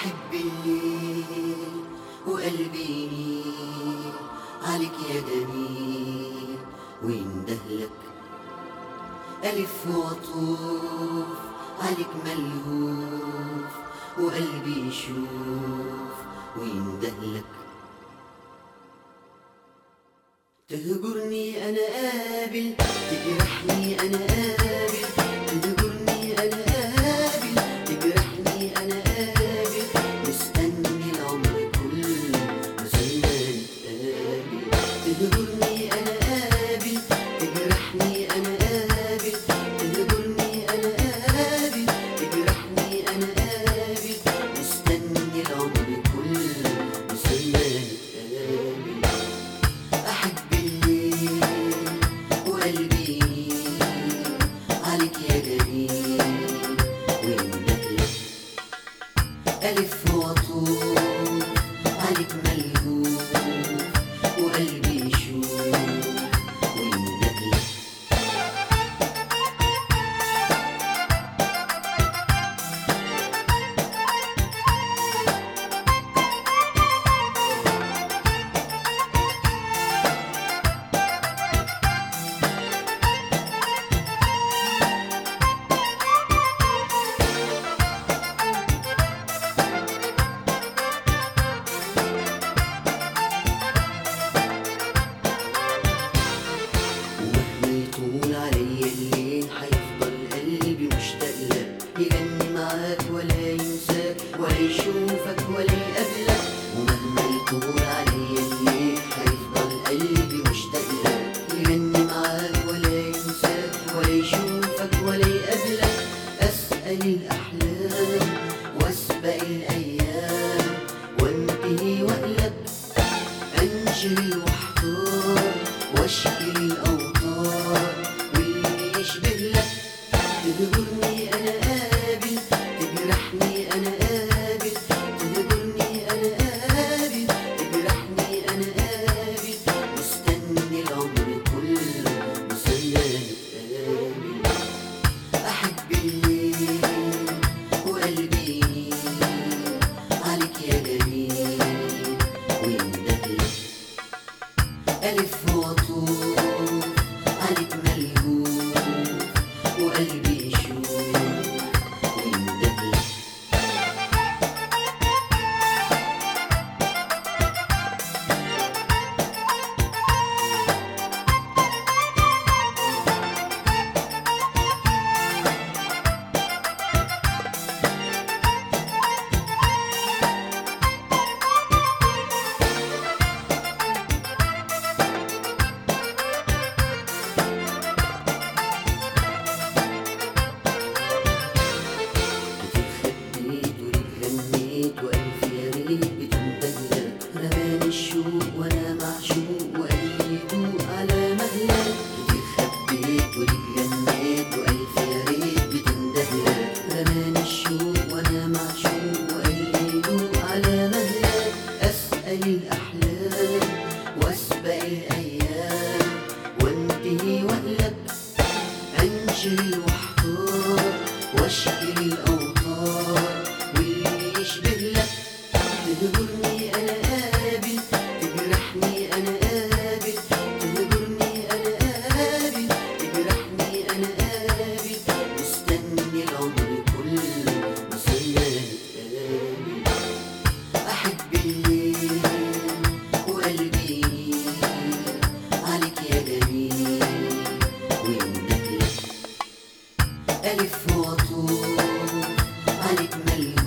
أحب الليل وقلبي يميل عليك يا جميل ويندهلك، ألف وأطوف عليك ملهوف وقلبي يشوف ويندهلك. تهجرني أنا قابل، تجرحني أنا قابل، تهجرني أنا قابل، تجرحني أنا قابل، مستني العمر كله عشان نتقابل. تهجرني أنا قابل، تجرحني أنا قابل، تهجرني أنا قابل، تجرحني أنا قابل، مستني العمر كله عشان نتقابل. أحب الليل وقلبي يميل عليك يا جميل ويندهلك، ألف وأطوف عليك ملهوف وقلبي يشوف ويندهلك. طول عليا الليل هيفضل قلبي مشتاق لك، يغني معاك ولا ينساك ولا يشوفك ولا يقابلك. ومهما يطول عليا الليل هيفضل قلبي مشتاق لك، يغني معاك ولا ينساك ولا يشوفك ولا يقابلك. أسأل الأحلام وأسبق الأيام وانتهي وأقلب، أنشغل واحتار واشكي الأوطار واللي يشبه لك. تهجرني أنا قابل، تجرحني أنا قابل، تهجرني أنا قابل، تجرحني أنا قابل، مستني العمر كله مستني نتقابل. أحب الليل وقلبي يميل عليك يا جميل ويندهلك، ألف وأطوف عليك ملهوف وقلبي يشوف ويندهلك. وألف يا ريت بتندهلك، رماني الشوق وأنا معشوق وقلبي يدوق على مهلك. كتير خبيت وليك غنيت وألف يا ريت بتندهلك، رماني الشوق وأنا معشوق وقلبي يدوق على مهلك. أسأل الأحلام وأسبق الأيام وانتهي وأقلب، أنشغل واحتار واشكي الأوطار واللي يشبه لك. تهجرني أنا قابل، تجرحني أنا قابل، تهجرني أنا قابل، تجرحني أنا قابل، مستني العمر كله مستني نتقابل. أحب الليل وقلبي يميل عليك يا جميل ويندهلك، ألف وأطوف عليك ملهوف